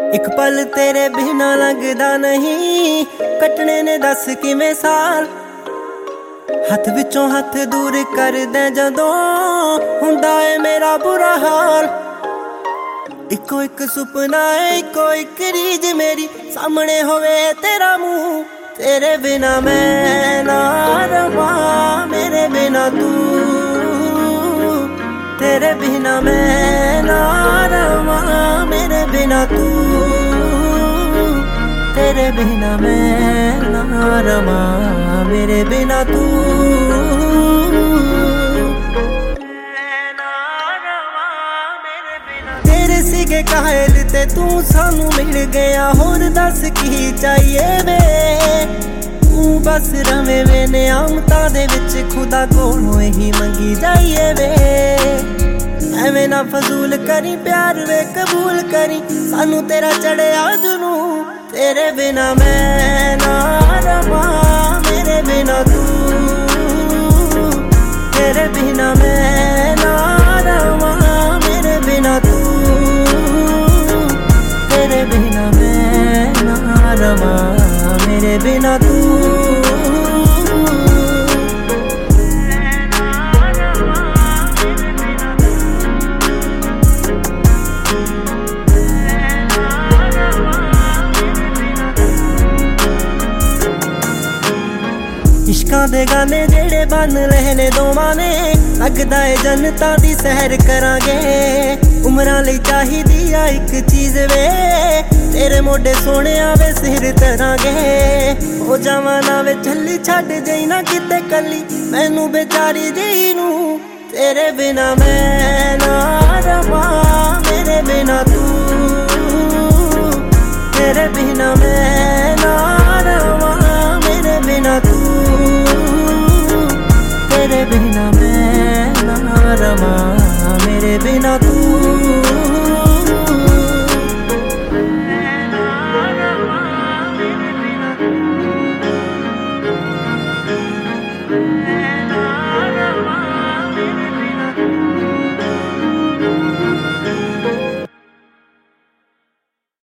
एक पल तेरे बिना लगदा नहीं, कटने ने दस किवें साल। हथ विचों हथ दूर कर दे जदों हुंदा है मेरा बुरा हाल। इको एक सुपना है, इको एक रीज मेरी, सामने होवे तेरा मुंह। तेरे बिना मैं ना रवां, मेरे बिना तू। तेरे बिना मैं ना रवां, मेरे बिना तू। तेरे बिना मैं ना रवां, मेरे बिना तू। तेरे सीगे कायल ते तू सानू मिल गया, होर दस की चाहिए वे। तू बस रवे वे नियामतां दे विच, खुदा कोलों ही मंगी जाइए वे। एवें ना फजूल करी, प्यार वे कबूल करी, सानू तेरा चढ़िया जुनू। तेरे बिना मैं ना रवां, मेरे बिना तू। तेरे बिना मैं ना रवां, मेरे बिना तू। तेरे बिना मैं ना रवां, मेरे बिना तू। इश्कां दे गाने जेड़े बन लहने दोवां ने, लगदा है जन्नतां दी सैर करांगे। उमरां लई चाहिदी आ इक चीज वे, तेरे मोढे सोहणिया वे सिर धरांगे। हो जावां ना वे झल्ली, छड्ड जाई ना किते कल्ली मैनू बेचारी जेही नू। तेरे बिना मैं ना रवां, मेरे बिना तू। तेरे बिना मैं ना रवां, मेरे बिना तू। तेरे बिना मैं ना रवां, मेरे बिना तू।